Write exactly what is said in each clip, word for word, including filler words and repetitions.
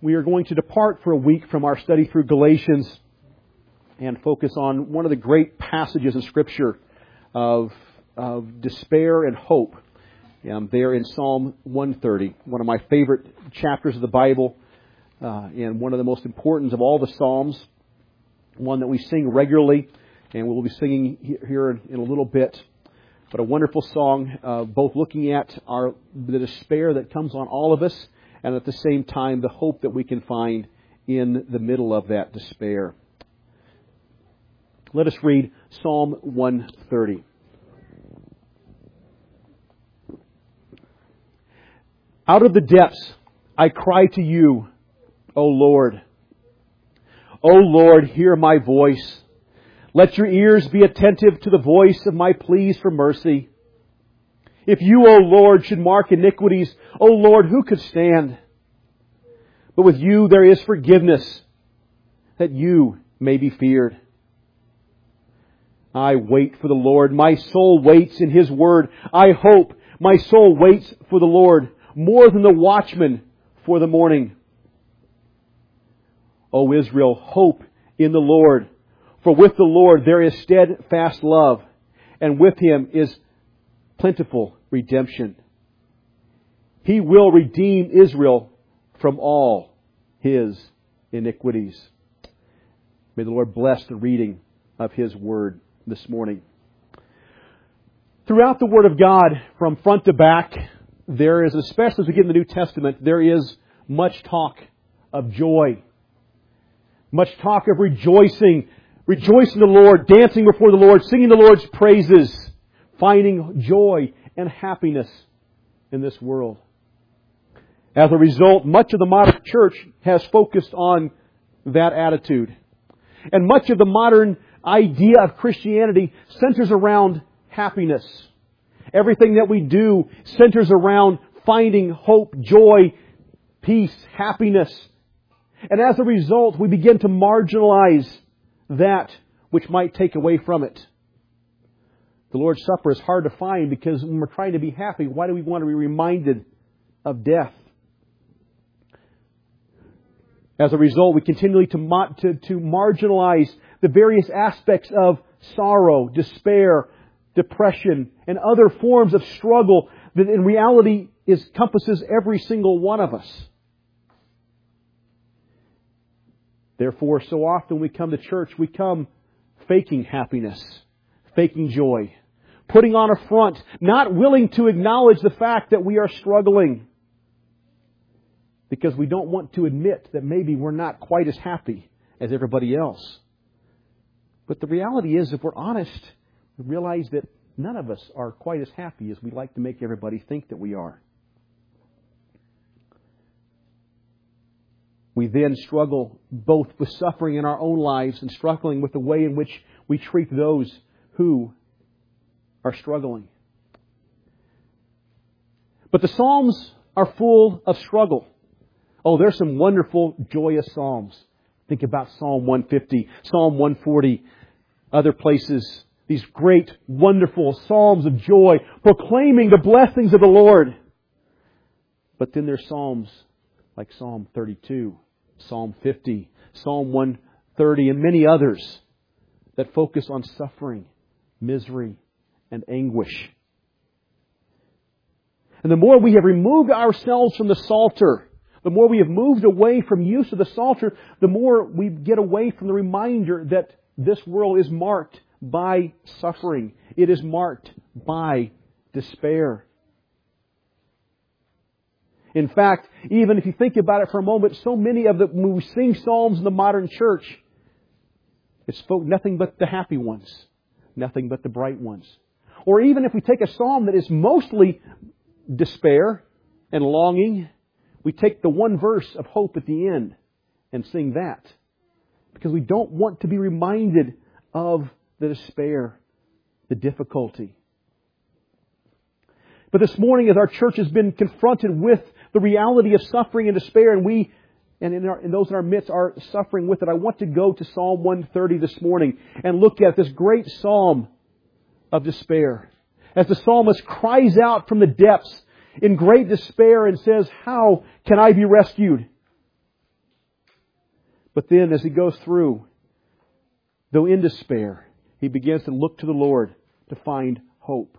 we are going to depart for a week from our study through Galatians and focus on one of the great passages in Scripture of, of despair and hope. Um, there in Psalm one thirty, one of my favorite chapters of the Bible, uh, and one of the most important of all the Psalms, one that we sing regularly, and we'll be singing here in a little bit. But a wonderful song, uh, both looking at our the despair that comes on all of us, and at the same time the hope that we can find in the middle of that despair. Let us read Psalm one thirty. Out of the depths I cry to you, O Lord. O Lord, hear my voice. Let your ears be attentive to the voice of my pleas for mercy. If you, O Lord, should mark iniquities, O Lord, who could stand? But with you there is forgiveness, that you may be feared. I wait for the Lord. My soul waits in His word. I hope. My soul waits for the Lord more than the watchman for the morning. O Israel, hope in the Lord. For with the Lord there is steadfast love, and with Him is plentiful redemption. He will redeem Israel from all his iniquities. May the Lord bless the reading of His Word this morning. Throughout the Word of God, from front to back, there is, especially as we get in the New Testament, there is much talk of joy. Much talk of rejoicing. Rejoicing the Lord, dancing before the Lord, singing the Lord's praises, finding joy and happiness in this world. As a result, much of the modern church has focused on that attitude. And much of the modern idea of Christianity centers around happiness. Everything that we do centers around finding hope, joy, peace, happiness. And as a result, we begin to marginalize that which might take away from it. The Lord's Supper is hard to find because when we're trying to be happy, why do we want to be reminded of death? As a result, we continually to, to, to marginalize the various aspects of sorrow, despair, depression, and other forms of struggle that in reality is, encompasses every single one of us. Therefore, so often we come to church, we come faking happiness, faking joy, putting on a front, not willing to acknowledge the fact that we are struggling because we don't want to admit that maybe we're not quite as happy as everybody else. But the reality is, if we're honest, we realize that none of us are quite as happy as we like to make everybody think that we are. We then struggle both with suffering in our own lives and struggling with the way in which we treat those who are struggling. But the Psalms are full of struggle. Oh, there's some wonderful, joyous Psalms. Think about Psalm one fifty, Psalm one forty, other places. These great, wonderful Psalms of joy, proclaiming the blessings of the Lord. But then there's Psalms like Psalm thirty-two, Psalm fifty, Psalm one thirty, and many others that focus on suffering, misery, and anguish. And the more we have removed ourselves from the Psalter, the more we have moved away from use of the Psalter, the more we get away from the reminder that this world is marked by suffering. It is marked by despair. In fact, even if you think about it for a moment, so many of the, when we sing psalms in the modern church, it's nothing but the happy ones, nothing but the bright ones. Or even if we take a psalm that is mostly despair and longing, we take the one verse of hope at the end and sing that. Because we don't want to be reminded of the despair, the difficulty. But this morning, as our church has been confronted with the reality of suffering and despair, and we, and in, our, in those in our midst are suffering with it, I want to go to Psalm one thirty this morning and look at this great psalm of despair. As the psalmist cries out from the depths in great despair and says, "How can I be rescued?" But then as he goes through, though in despair, he begins to look to the Lord to find hope.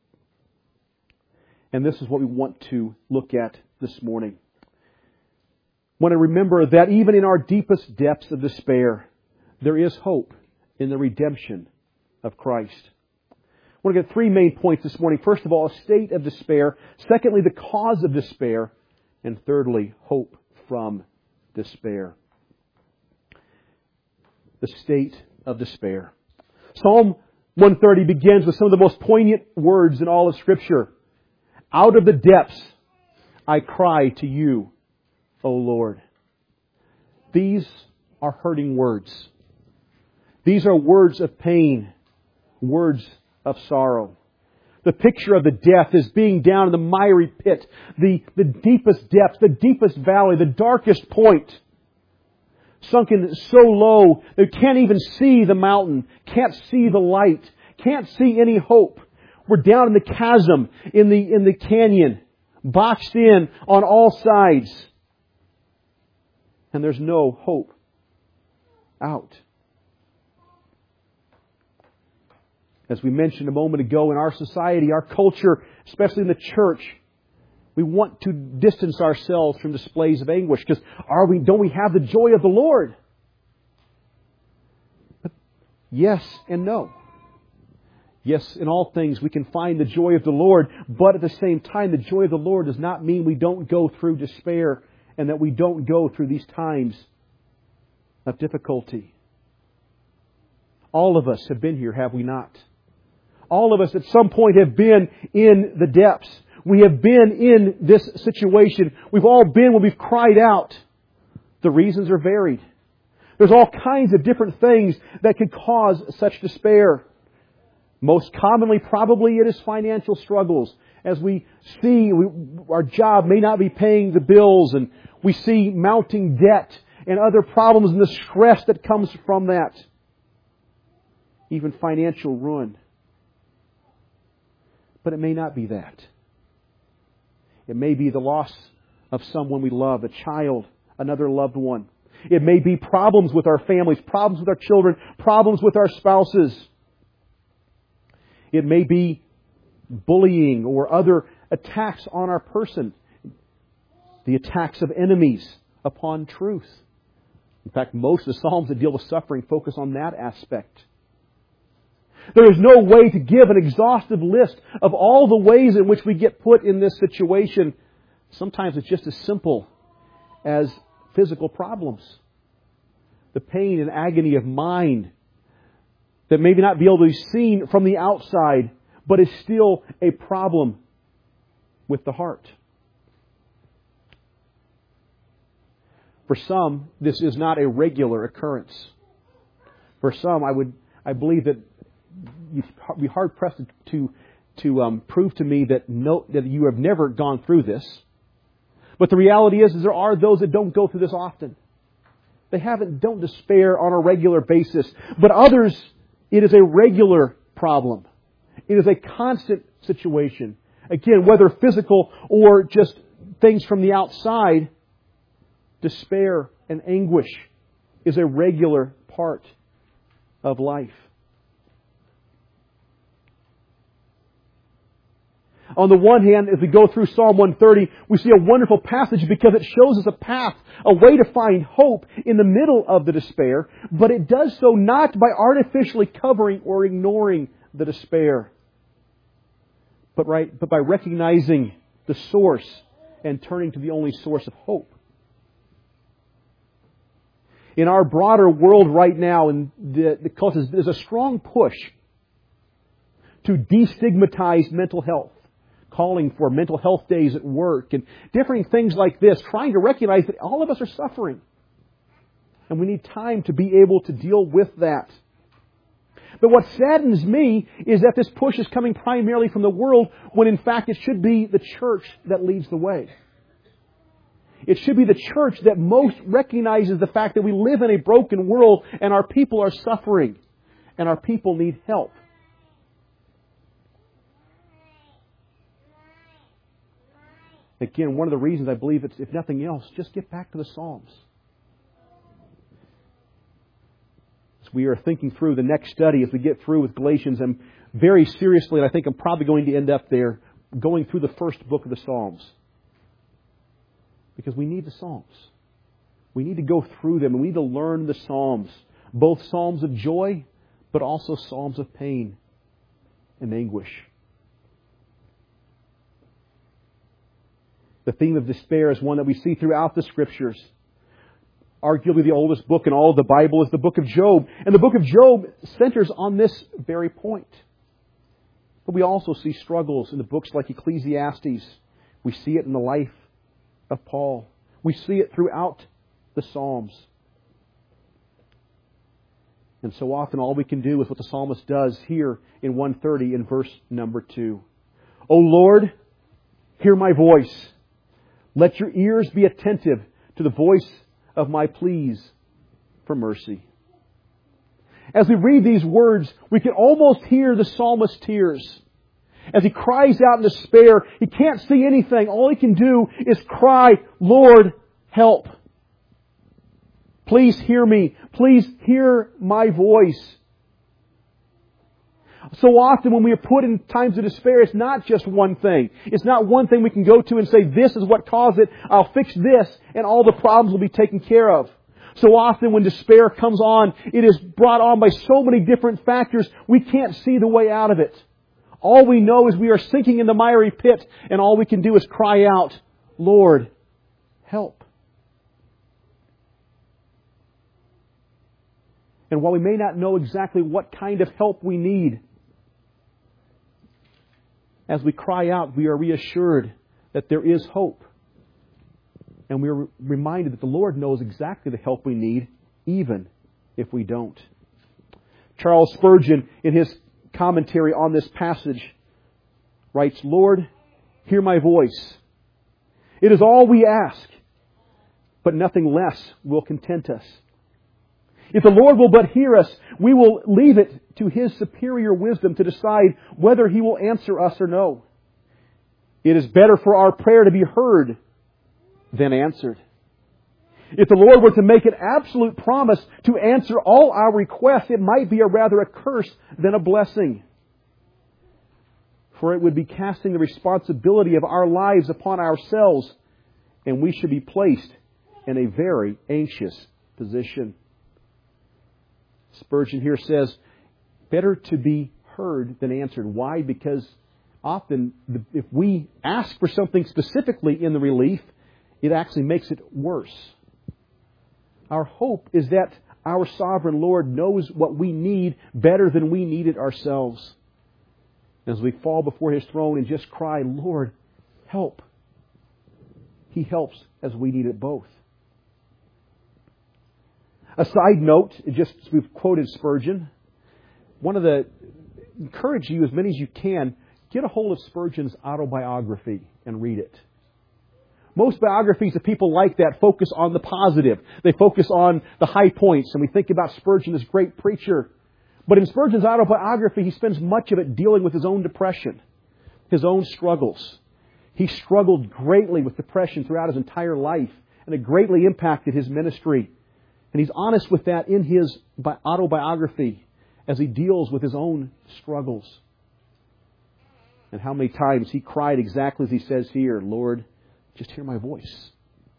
And this is what we want to look at this morning. I want to remember that even in our deepest depths of despair, there is hope in the redemption of Christ. I want to get three main points this morning. First of all, a state of despair. Secondly, the cause of despair. And thirdly, hope from despair. The state of despair. Psalm one thirty begins with some of the most poignant words in all of Scripture. Out of the depths I cry to you, O Lord. These are hurting words. These are words of pain, words of sorrow. The picture of the death is being down in the miry pit, the, the deepest depths, the deepest valley, the darkest point. Sunken so low that you can't even see the mountain, can't see the light, can't see any hope. We're down in the chasm, in the, in the canyon, boxed in on all sides. And there's no hope out. As we mentioned a moment ago, in our society, our culture, especially in the church, we want to distance ourselves from displays of anguish because are we? Don't we have the joy of the Lord? But yes and no. Yes, in all things we can find the joy of the Lord, but at the same time, the joy of the Lord does not mean we don't go through despair and that we don't go through these times of difficulty. All of us have been here, have we not? All of us at some point have been in the depths. We have been in this situation. We've all been when we've cried out. The reasons are varied. There's all kinds of different things that could cause such despair. Most commonly, probably, it is financial struggles. As we see, we, our job may not be paying the bills, and we see mounting debt and other problems and the stress that comes from that. Even financial ruin. But it may not be that. It may be the loss of someone we love, a child, another loved one. It may be problems with our families, problems with our children, problems with our spouses. It may be bullying or other attacks on our person. The attacks of enemies upon truth. In fact, most of the Psalms that deal with suffering focus on that aspect. There is no way to give an exhaustive list of all the ways in which we get put in this situation. Sometimes it's just as simple as physical problems. The pain and agony of mind that maybe not be able to be seen from the outside, but is still a problem with the heart. For some, this is not a regular occurrence. For some, I would, I believe that you'd be hard pressed to to um, prove to me that no, that you have never gone through this. But the reality is, is there are those that don't go through this often. They haven't, don't despair on a regular basis. But others, it is a regular problem. It is a constant situation. Again, whether physical or just things from the outside, despair and anguish is a regular part of life. On the one hand, as we go through Psalm one thirty, we see a wonderful passage because it shows us a path, a way to find hope in the middle of the despair, but it does so not by artificially covering or ignoring the despair, but, right, but by recognizing the source and turning to the only source of hope. In our broader world right now, in the, the culture, there's a strong push to destigmatize mental health. Calling for mental health days at work and different things like this, trying to recognize that all of us are suffering. And we need time to be able to deal with that. But what saddens me is that this push is coming primarily from the world when in fact it should be the church that leads the way. It should be the church that most recognizes the fact that we live in a broken world and our people are suffering and our people need help. Again, one of the reasons I believe it's, if nothing else, just get back to the Psalms. we are thinking through the next study, as we get through with Galatians, I'm very seriously, and I think I'm probably going to end up there, going through the first book of the Psalms. Because we need the Psalms. We need to go through them, and we need to learn the Psalms. Both Psalms of joy, but also Psalms of pain and anguish. The theme of despair is one that we see throughout the Scriptures. Arguably the oldest book in all of the Bible is the book of Job. And the book of Job centers on this very point. But we also see struggles in the books like Ecclesiastes. We see it in the life of Paul. We see it throughout the Psalms. And so often all we can do is what the psalmist does here in one thirty in verse number two. O Lord, hear my voice. Let your ears be attentive to the voice of my pleas for mercy. As we read these words, we can almost hear the psalmist's tears. As he cries out in despair, he can't see anything. All he can do is cry, Lord, help. Please hear me. Please hear my voice. So often when we are put in times of despair, it's not just one thing. It's not one thing we can go to and say, this is what caused it. I'll fix this and all the problems will be taken care of. So often when despair comes on, it is brought on by so many different factors, we can't see the way out of it. All we know is we are sinking in the miry pit, and all we can do is cry out, Lord, help. And while we may not know exactly what kind of help we need, as we cry out, we are reassured that there is hope. And we are reminded that the Lord knows exactly the help we need, even if we don't. Charles Spurgeon, in his commentary on this passage, writes, Lord, hear my voice. It is all we ask, but nothing less will content us. If the Lord will but hear us, we will leave it to His superior wisdom to decide whether He will answer us or no. It is better for our prayer to be heard than answered. If the Lord were to make an absolute promise to answer all our requests, it might be a rather a curse than a blessing. For it would be casting the responsibility of our lives upon ourselves, and we should be placed in a very anxious position. Spurgeon here says, better to be heard than answered. Why? Because often if we ask for something specifically in the relief, it actually makes it worse. Our hope is that our sovereign Lord knows what we need better than we need it ourselves. As we fall before His throne and just cry, Lord, help, He helps as we need it both. A side note, just we've quoted Spurgeon. One of the, encourage you as many as you can, get a hold of Spurgeon's autobiography and read it. Most biographies of people like that focus on the positive. They focus on the high points, and we think about Spurgeon as a great preacher. But in Spurgeon's autobiography, he spends much of it dealing with his own depression, his own struggles. He struggled greatly with depression throughout his entire life, and it greatly impacted his ministry. And he's honest with that in his autobiography as he deals with his own struggles. And how many times he cried exactly as he says here, Lord, just hear my voice.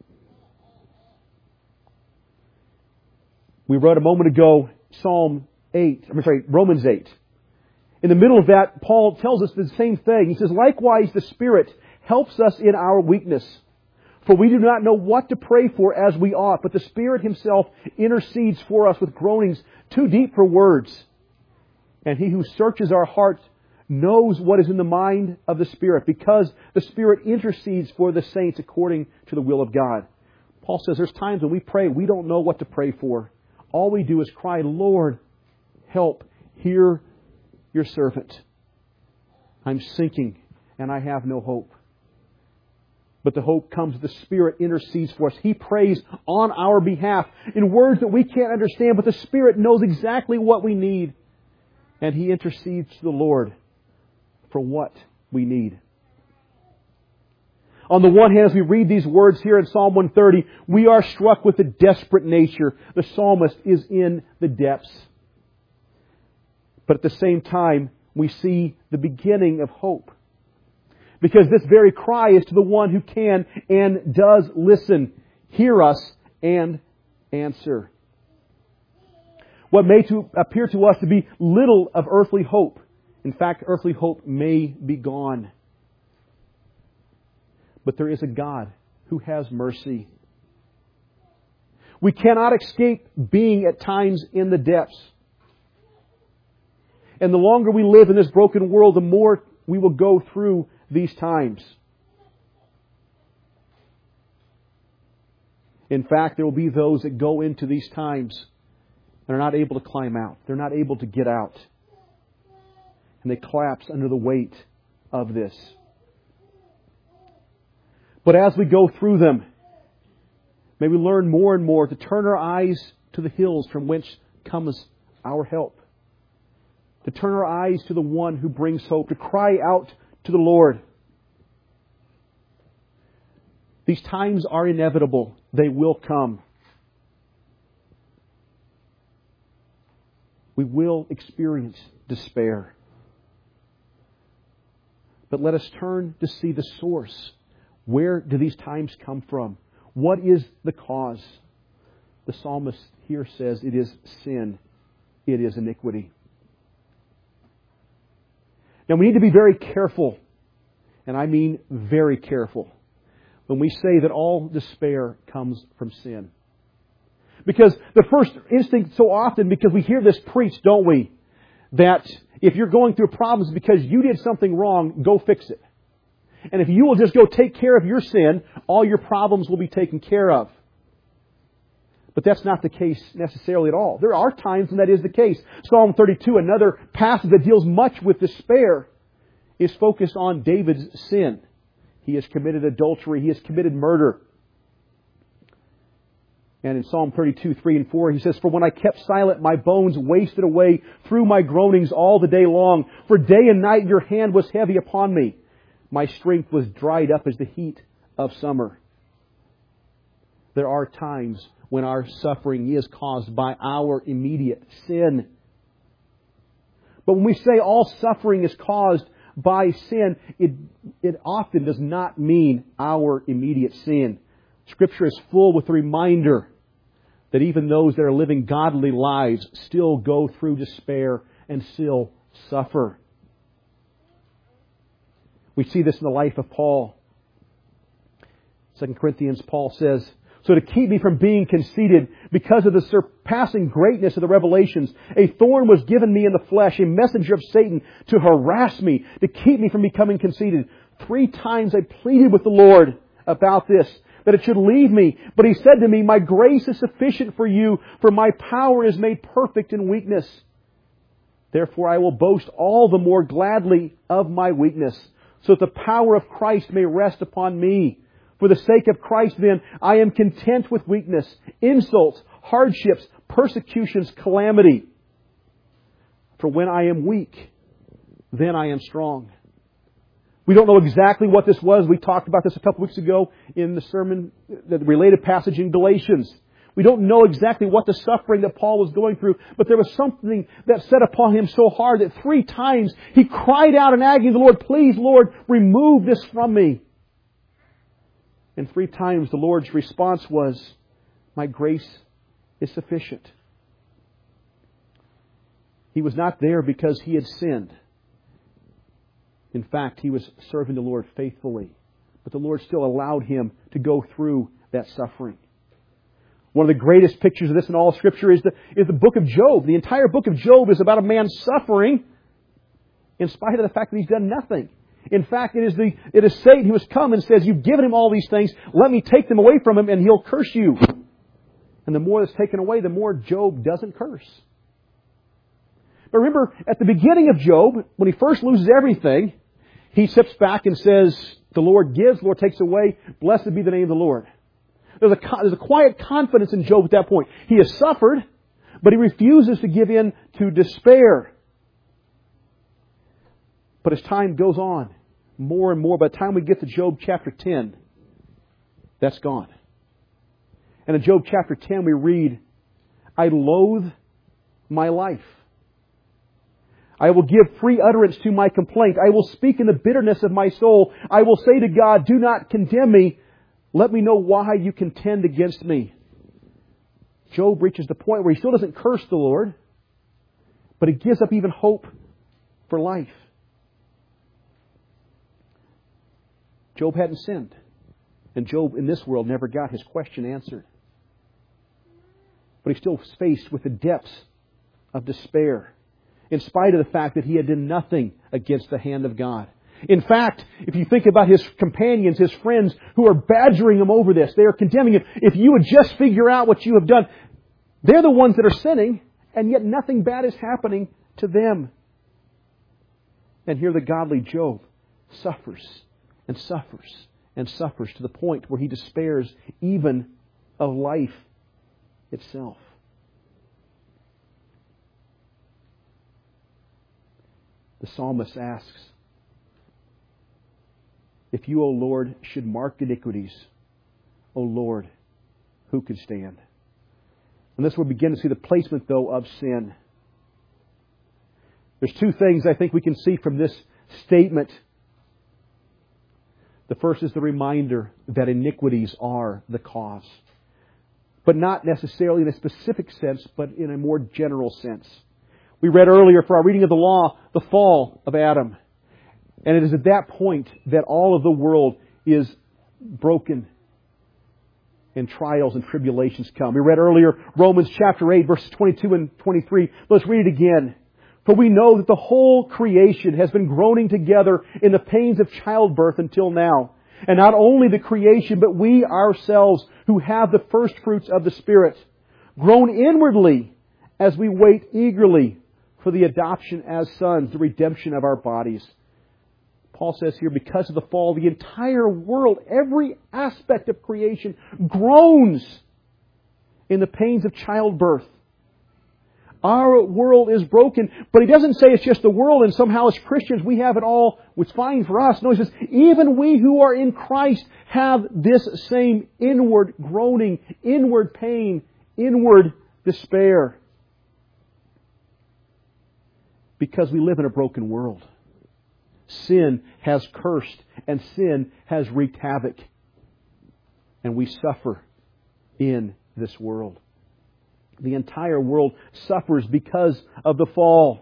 We read a moment ago Psalm eight, I'm sorry, Romans eight. In the middle of that, Paul tells us the same thing. He says, likewise, the Spirit helps us in our weakness. For we do not know what to pray for as we ought, but the Spirit Himself intercedes for us with groanings too deep for words. And He who searches our hearts knows what is in the mind of the Spirit, because the Spirit intercedes for the saints according to the will of God. Paul says there's times when we pray, we don't know what to pray for. All we do is cry, Lord, help, hear your servant. I'm sinking and I have no hope. But the hope comes, the Spirit intercedes for us. He prays on our behalf in words that we can't understand, but the Spirit knows exactly what we need. And He intercedes to the Lord for what we need. On the one hand, as we read these words here in Psalm one thirty, we are struck with the desperate nature. The psalmist is in the depths. But at the same time, we see the beginning of hope. Because this very cry is to the one who can and does listen, hear us, and answer. What may to appear to us to be little of earthly hope, in fact, earthly hope may be gone. But there is a God who has mercy. We cannot escape being at times in the depths. And the longer we live in this broken world, the more we will go through these times. In fact, there will be those that go into these times and are not able to climb out. They're not able to get out. And they collapse under the weight of this. But as we go through them, may we learn more and more to turn our eyes to the hills from whence comes our help. To turn our eyes to the one who brings hope. To cry out to the Lord. These times are inevitable. They will come. We will experience despair. But let us turn to see the source. Where do these times come from? What is the cause? The psalmist here says it is sin. It is iniquity. Now we need to be very careful, and I mean very careful, when we say that all despair comes from sin. Because the first instinct so often, because we hear this preached, don't we? That if you're going through problems because you did something wrong, go fix it. And if you will just go take care of your sin, all your problems will be taken care of. But that's not the case necessarily at all. There are times when that is the case. Psalm thirty-two, another passage that deals much with despair, is focused on David's sin. He has committed adultery. He has committed murder. And in Psalm thirty-two, three and four, he says, "For when I kept silent, my bones wasted away through my groanings all the day long. For day and night your hand was heavy upon me. My strength was dried up as the heat of summer." There are times when our suffering is caused by our immediate sin. But when we say all suffering is caused by sin, it, it often does not mean our immediate sin. Scripture is full with a reminder that even those that are living godly lives still go through despair and still suffer. We see this in the life of Paul. Second Corinthians, Paul says, "So to keep me from being conceited, because of the surpassing greatness of the revelations, a thorn was given me in the flesh, a messenger of Satan to harass me, to keep me from becoming conceited. Three times I pleaded with the Lord about this, that it should leave me. But He said to me, my grace is sufficient for you, for my power is made perfect in weakness. Therefore I will boast all the more gladly of my weakness, so that the power of Christ may rest upon me. For the sake of Christ, then, I am content with weakness, insults, hardships, persecutions, calamity. For when I am weak, then I am strong." We don't know exactly what this was. We talked about this a couple weeks ago in the sermon, the related passage in Galatians. We don't know exactly what the suffering that Paul was going through, but there was something that set upon him so hard that three times he cried out in agony to the Lord, "Please, Lord, remove this from me." And three times the Lord's response was, "My grace is sufficient." He was not there because he had sinned. In fact, he was serving the Lord faithfully. But the Lord still allowed him to go through that suffering. One of the greatest pictures of this in all Scripture is the, is the book of Job. The entire book of Job is about a man suffering in spite of the fact that he's done nothing. In fact, it is the it is Satan who has come and says, "You've given him all these things. Let me take them away from him and he'll curse you." And the more that's taken away, the more Job doesn't curse. But remember, at the beginning of Job, when he first loses everything, he sits back and says, "The Lord gives, the Lord takes away. Blessed be the name of the Lord." There's a, there's a quiet confidence in Job at that point. He has suffered, but he refuses to give in to despair. But as time goes on, more and more, by the time we get to Job chapter ten, that's gone. And in Job chapter ten we read, "I loathe my life. I will give free utterance to my complaint. I will speak in the bitterness of my soul. I will say to God, do not condemn me. Let me know why you contend against me. Job reaches the point where he still doesn't curse the Lord, but he gives up even hope for life. Job hadn't sinned. And Job in this world never got his question answered. But he still was faced with the depths of despair, in spite of the fact that he had done nothing against the hand of God. In fact, if you think about his companions, his friends who are badgering him over this, they are condemning him. If you would just figure out what you have done, they're the ones that are sinning, and yet nothing bad is happening to them. And here the godly Job suffers and suffers and suffers to the point where he despairs even of life itself. The psalmist asks, if you, O Lord, should mark iniquities, O Lord, who could stand? And this will begin to see the placement, though, of sin. There's two things I think we can see from this statement. The first is the reminder that iniquities are the cause. But not necessarily in a specific sense, but in a more general sense. We read earlier for our reading of the law, the fall of Adam. And it is at that point that all of the world is broken and trials and tribulations come. We read earlier Romans chapter eight, verses twenty-two and twenty-three. Let's read it again. For we know that the whole creation has been groaning together in the pains of childbirth until now. And not only the creation, but we ourselves who have the first fruits of the Spirit, groan inwardly as we wait eagerly for the adoption as sons, the redemption of our bodies. Paul says here, because of the fall, the entire world, every aspect of creation groans in the pains of childbirth. Our world is broken, but he doesn't say it's just the world and somehow as Christians we have it all, it's fine for us. No, he says, even we who are in Christ have this same inward groaning, inward pain, inward despair. Because we live in a broken world. Sin has cursed and sin has wreaked havoc. And we suffer in this world. The entire world suffers because of the fall.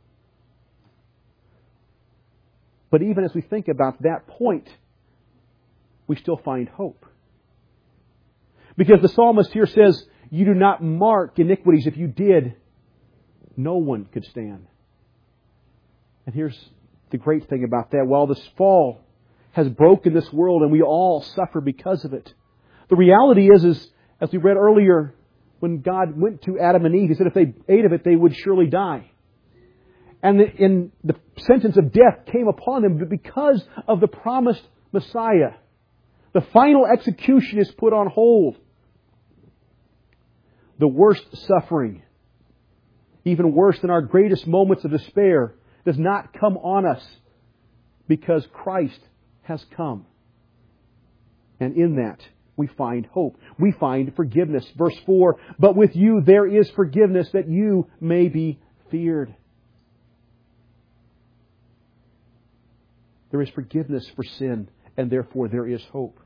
But even as we think about that point, we still find hope. Because the psalmist here says, you do not mark iniquities. If you did, no one could stand. And here's the great thing about that. While this fall has broken this world and we all suffer because of it, the reality is, is as we read earlier, when God went to Adam and Eve, He said if they ate of it, they would surely die. And the, in the sentence of death came upon them, but because of the promised Messiah, the final execution is put on hold. The worst suffering, even worse than our greatest moments of despair, does not come on us because Christ has come. And in that, we find hope. We find forgiveness. Verse four, but with you there is forgiveness that you may be feared. There is forgiveness for sin, and therefore there is hope.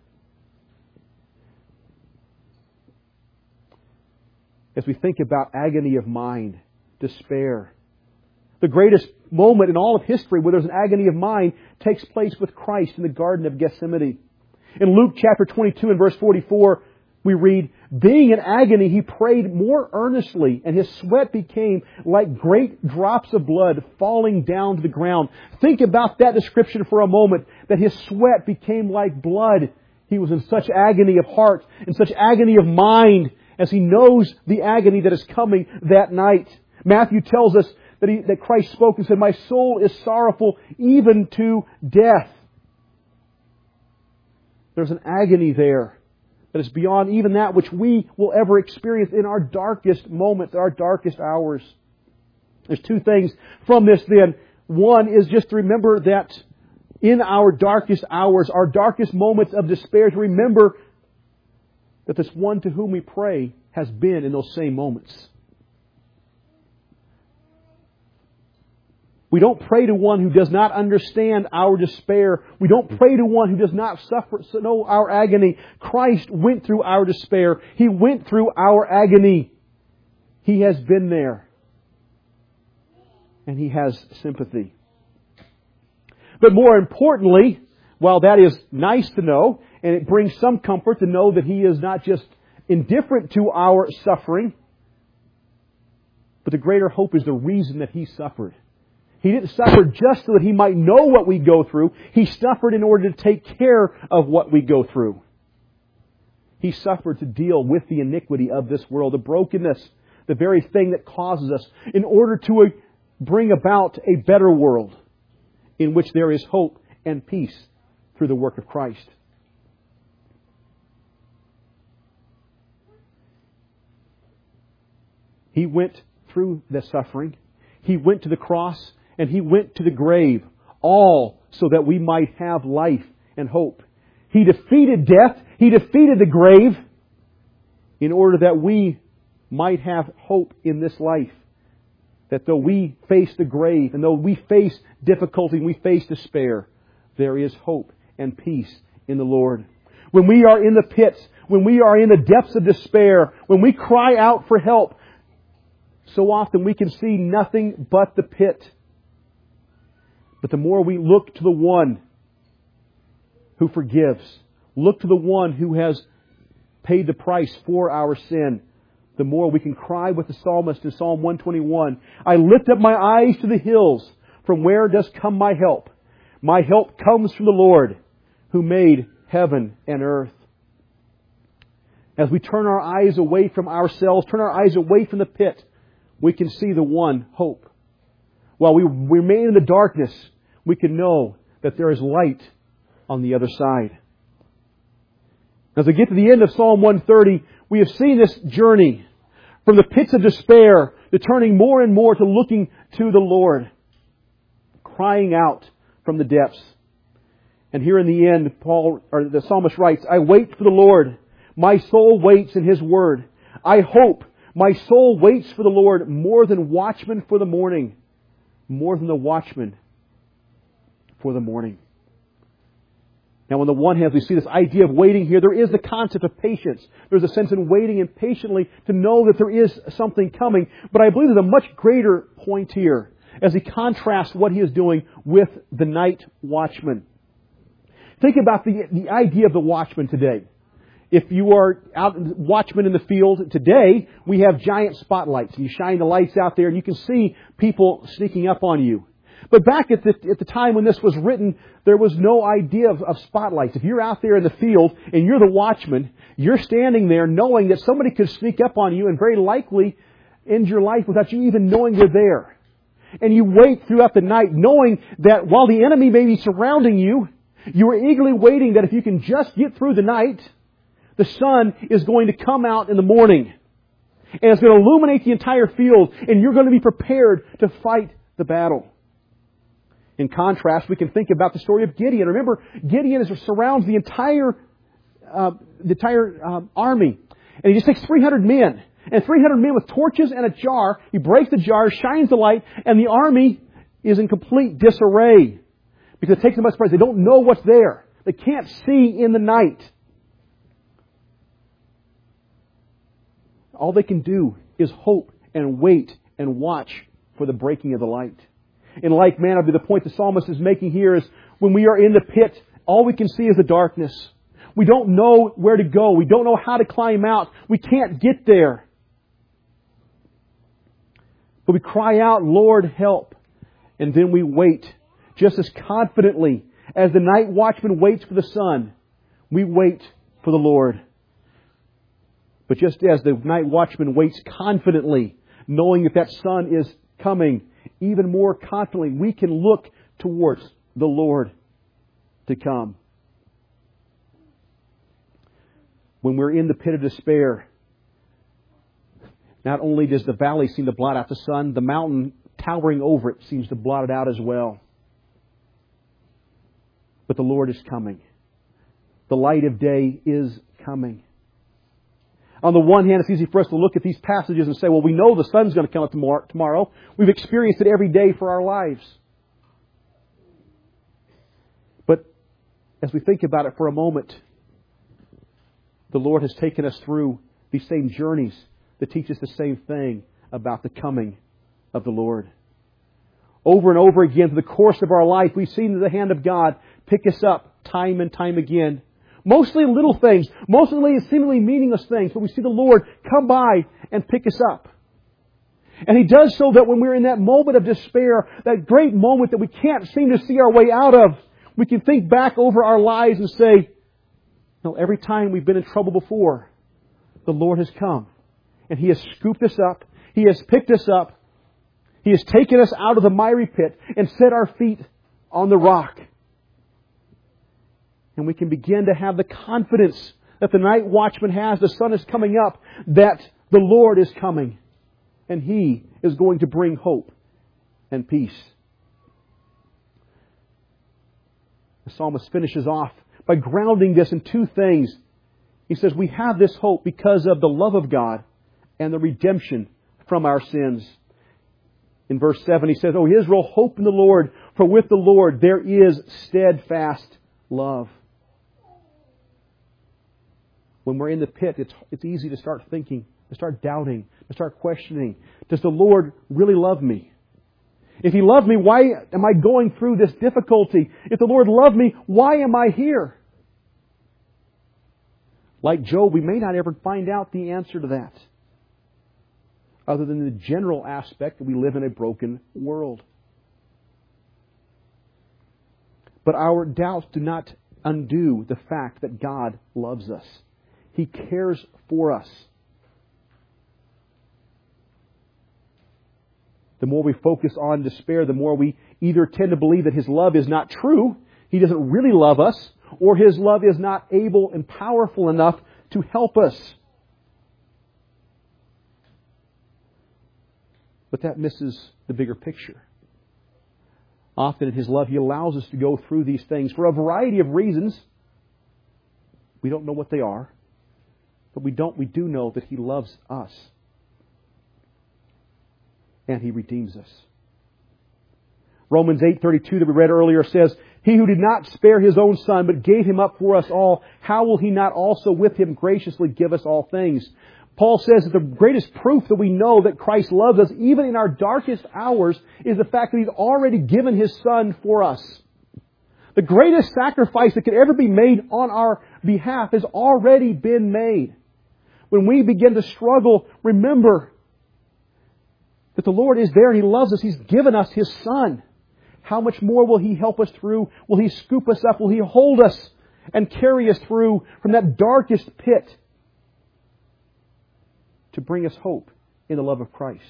As we think about agony of mind, despair, the greatest moment in all of history where there's an agony of mind takes place with Christ in the Garden of Gethsemane. In Luke chapter twenty-two and verse forty-four, we read, being in agony, He prayed more earnestly, and His sweat became like great drops of blood falling down to the ground. Think about that description for a moment, that His sweat became like blood. He was in such agony of heart, in such agony of mind, as He knows the agony that is coming that night. Matthew tells us that, he, that Christ spoke and said, my soul is sorrowful even to death. There's an agony there that is beyond even that which we will ever experience in our darkest moments, our darkest hours. There's two things from this then. One is just to remember that in our darkest hours, our darkest moments of despair, to remember that this one to whom we pray has been in those same moments. We don't pray to one who does not understand our despair. We don't pray to one who does not suffer, know our agony. Christ went through our despair. He went through our agony. He has been there. And He has sympathy. But more importantly, while that is nice to know, and it brings some comfort to know that He is not just indifferent to our suffering, but the greater hope is the reason that He suffered. He didn't suffer just so that He might know what we go through. He suffered in order to take care of what we go through. He suffered to deal with the iniquity of this world, the brokenness, the very thing that causes us, in order to bring about a better world in which there is hope and peace through the work of Christ. He went through the suffering. He went to the cross. And He went to the grave, all so that we might have life and hope. He defeated death. He defeated the grave in order that we might have hope in this life. That though we face the grave, and though we face difficulty, we face despair, there is hope and peace in the Lord. When we are in the pits, when we are in the depths of despair, when we cry out for help, so often we can see nothing but the pit. But the more we look to the one who forgives, look to the one who has paid the price for our sin, the more we can cry with the psalmist in Psalm one twenty-one, I lift up my eyes to the hills, from where does come my help? My help comes from the Lord, who made heaven and earth. As we turn our eyes away from ourselves, turn our eyes away from the pit, we can see the one hope. While we remain in the darkness, we can know that there is light on the other side. As we get to the end of Psalm one thirty, we have seen this journey from the pits of despair to turning more and more to looking to the Lord, crying out from the depths. And here in the end, Paul, or the psalmist writes, I wait for the Lord. My soul waits in His word. I hope. My soul waits for the Lord more than watchmen for the morning. More than the watchman for the morning. Now, on the one hand, we see this idea of waiting here. There is the concept of patience. There's a sense in waiting impatiently to know that there is something coming. But I believe there's a much greater point here as he contrasts what he is doing with the night watchman. Think about the, the idea of the watchman today. If you are out watchman in the field today, we have giant spotlights. You shine the lights out there and you can see people sneaking up on you. But back at the, at the time when this was written, there was no idea of, of spotlights. If you're out there in the field and you're the watchman, you're standing there knowing that somebody could sneak up on you and very likely end your life without you even knowing they're there. And you wait throughout the night knowing that while the enemy may be surrounding you, you are eagerly waiting that if you can just get through the night, the sun is going to come out in the morning. And it's going to illuminate the entire field. And you're going to be prepared to fight the battle. In contrast, we can think about the story of Gideon. Remember, Gideon is, surrounds the entire, uh, the entire um, army. And he just takes three hundred men. And three hundred men with torches and a jar. He breaks the jar, shines the light, and the army is in complete disarray. Because it takes them by surprise. They don't know what's there. They can't see in the night. All they can do is hope and wait and watch for the breaking of the light. In like manner, the point the psalmist is making here is when we are in the pit, all we can see is the darkness. We don't know where to go. We don't know how to climb out. We can't get there. But we cry out, Lord, help. And then we wait just as confidently as the night watchman waits for the sun. We wait for the Lord. But just as the night watchman waits confidently, knowing that that sun is coming, even more confidently, we can look towards the Lord to come. When we're in the pit of despair, not only does the valley seem to blot out the sun, the mountain towering over it seems to blot it out as well. But the Lord is coming. The light of day is coming. On the one hand, it's easy for us to look at these passages and say, well, we know the sun's going to come up tomorrow. We've experienced it every day for our lives. as we think about it for a moment, the Lord has taken us through these same journeys that teach us the same thing about the coming of the Lord. Over and over again, through the course of our life, we've seen the hand of God pick us up time and time again. Mostly little things, mostly seemingly meaningless things, but we see the Lord come by and pick us up. And He does so that when we're in that moment of despair, that great moment that we can't seem to see our way out of, we can think back over our lives and say, no, every time we've been in trouble before, the Lord has come. And He has scooped us up. He has picked us up. He has taken us out of the miry pit and set our feet on the rock. And we can begin to have the confidence that the night watchman has, the sun is coming up, that the Lord is coming. And He is going to bring hope and peace. The psalmist finishes off by grounding this in two things. He says, we have this hope because of the love of God and the redemption from our sins. In verse seven, he says, O Israel, hope in the Lord, for with the Lord there is steadfast love. When we're in the pit, it's, it's easy to start thinking, to start doubting, to start questioning. Does the Lord really love me? If He loved me, why am I going through this difficulty? If the Lord loved me, why am I here? Like Job, we may not ever find out the answer to that, other than the general aspect that we live in a broken world. But our doubts do not undo the fact that God loves us. He cares for us. The more we focus on despair, the more we either tend to believe that His love is not true, He doesn't really love us, or His love is not able and powerful enough to help us. But that misses the bigger picture. Often in His love, He allows us to go through these things for a variety of reasons. We don't know what they are, but we don't. We do know that He loves us. And He redeems us. Romans eight thirty-two that we read earlier says, He who did not spare His own Son, but gave Him up for us all, how will He not also with Him graciously give us all things? Paul says that the greatest proof that we know that Christ loves us, even in our darkest hours, is the fact that He's already given His Son for us. The greatest sacrifice that could ever be made on our behalf has already been made. When we begin to struggle, remember that the Lord is there and He loves us. He's given us His Son. How much more will He help us through? Will He scoop us up? Will He hold us and carry us through from that darkest pit to bring us hope in the love of Christ?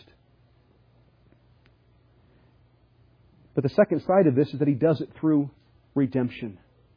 But the second side of this is that He does it through redemption.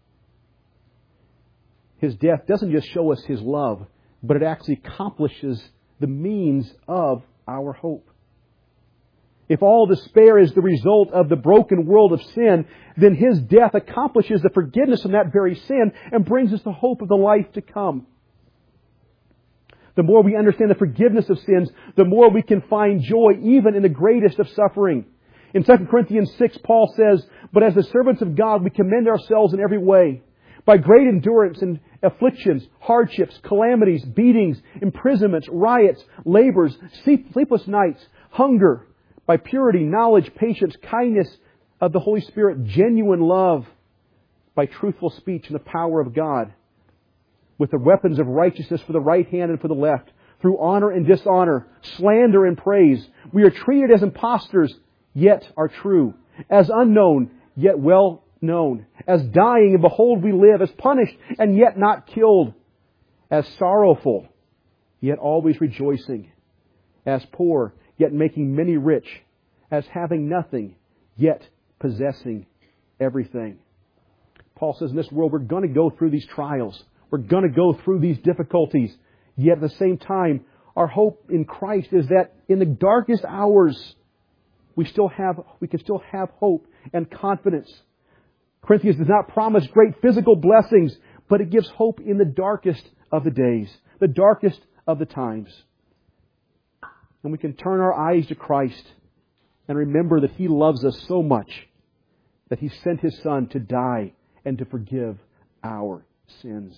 His death doesn't just show us His love, but it actually accomplishes the means of our hope. If all despair is the result of the broken world of sin, then His death accomplishes the forgiveness from that very sin and brings us the hope of the life to come. The more we understand the forgiveness of sins, the more we can find joy even in the greatest of suffering. In Second Corinthians six, Paul says, But as the servants of God, we commend ourselves in every way, by great endurance in afflictions, hardships, calamities, beatings, imprisonments, riots, labors, sleepless nights, hunger, by purity, knowledge, patience, kindness of the Holy Spirit, genuine love, by truthful speech and the power of God, with the weapons of righteousness for the right hand and for the left, through honor and dishonor, slander and praise. We are treated as impostors, yet are true, as unknown, yet well known, as dying, and behold we live, as punished, and yet not killed, as sorrowful, yet always rejoicing, as poor, yet making many rich, as having nothing, yet possessing everything. Paul says in this world we're going to go through these trials. We're going to go through these difficulties. Yet at the same time, our hope in Christ is that in the darkest hours, we still have, we can still have hope and confidence. Corinthians does not promise great physical blessings, but it gives hope in the darkest of the days, the darkest of the times. And we can turn our eyes to Christ and remember that He loves us so much that He sent His Son to die and to forgive our sins.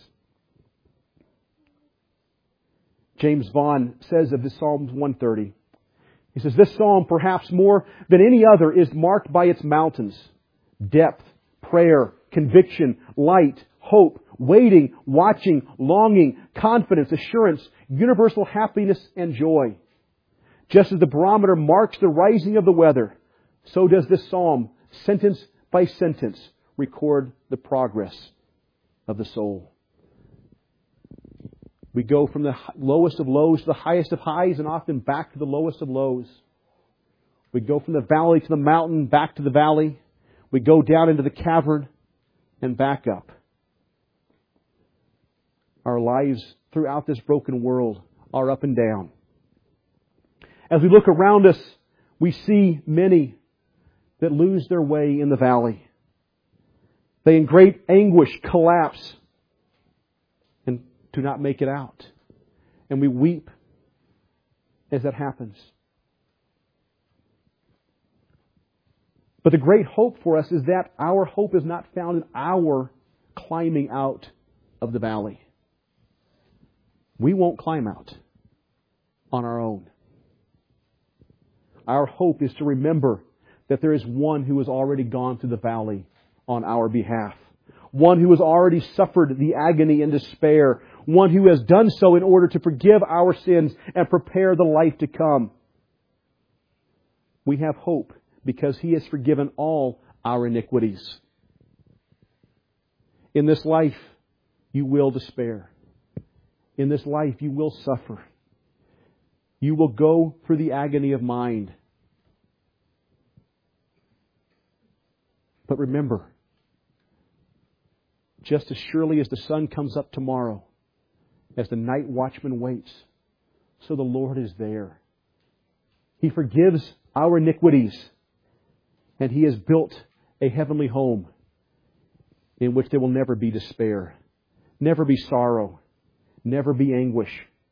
James Vaughn says of this Psalm one thirty, he says, this psalm, perhaps more than any other, is marked by its mountains: depth, prayer, conviction, light, hope, waiting, watching, longing, confidence, assurance, universal happiness and joy. Just as the barometer marks the rising of the weather, so does this psalm, sentence by sentence, record the progress of the soul. We go from the lowest of lows to the highest of highs, and often back to the lowest of lows. We go from the valley to the mountain, back to the valley. We go down into the cavern and back up. Our lives throughout this broken world are up and down. As we look around us, we see many that lose their way in the valley. They in great anguish collapse and do not make it out. And we weep as that happens. But the great hope for us is that our hope is not found in our climbing out of the valley. We won't climb out on our own. Our hope is to remember that there is one who has already gone through the valley on our behalf. One who has already suffered the agony and despair. One who has done so in order to forgive our sins and prepare the life to come. We have hope because He has forgiven all our iniquities. In this life, you will despair. In this life, you will suffer. You will go through the agony of mind. But remember, just as surely as the sun comes up tomorrow, as the night watchman waits, so the Lord is there. He forgives our iniquities, and He has built a heavenly home in which there will never be despair, never be sorrow, never be anguish.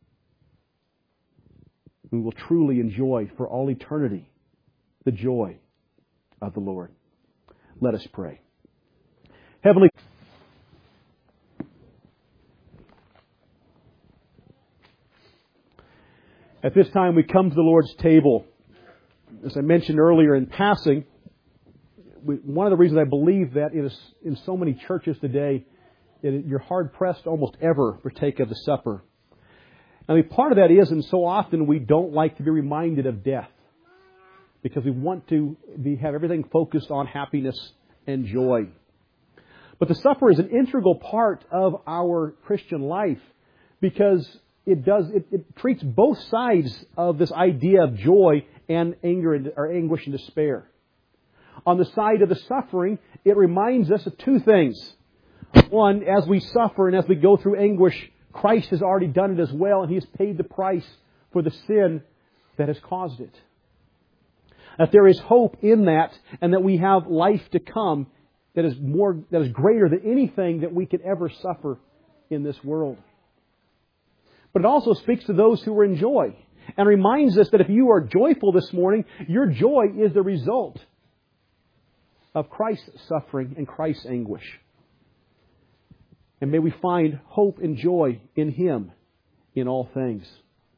We will truly enjoy for all eternity the joy of the Lord. Let us pray. Heavenly At this time we come to the Lord's table. As I mentioned earlier in passing, we, one of the reasons I believe that it is in so many churches today, it, you're hard-pressed to almost ever partake of the supper. I mean, part of that is, and so often we don't like to be reminded of death because we want to be, have everything focused on happiness and joy. But the supper is an integral part of our Christian life because it does it, it treats both sides of this idea of joy and anger and, or anguish and despair. On the side of the suffering, it reminds us of two things. One, as we suffer and as we go through anguish, Christ has already done it as well, and He has paid the price for the sin that has caused it. That there is hope in that, and that we have life to come that is more that is greater than anything that we could ever suffer in this world. But it also speaks to those who are in joy and reminds us that if you are joyful this morning, your joy is the result of Christ's suffering and Christ's anguish. And may we find hope and joy in Him in all things.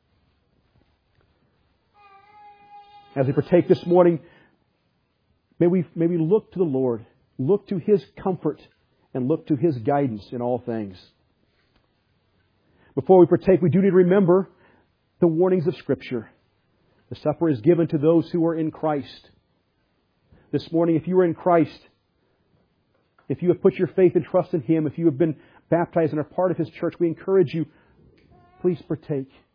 As we partake this morning, may we, may we look to the Lord, look to His comfort, and look to His guidance in all things. Before we partake, we do need to remember the warnings of Scripture. The supper is given to those who are in Christ. This morning, if you are in Christ, if you have put your faith and trust in Him, if you have been baptized and are part of His church, we encourage you, please partake.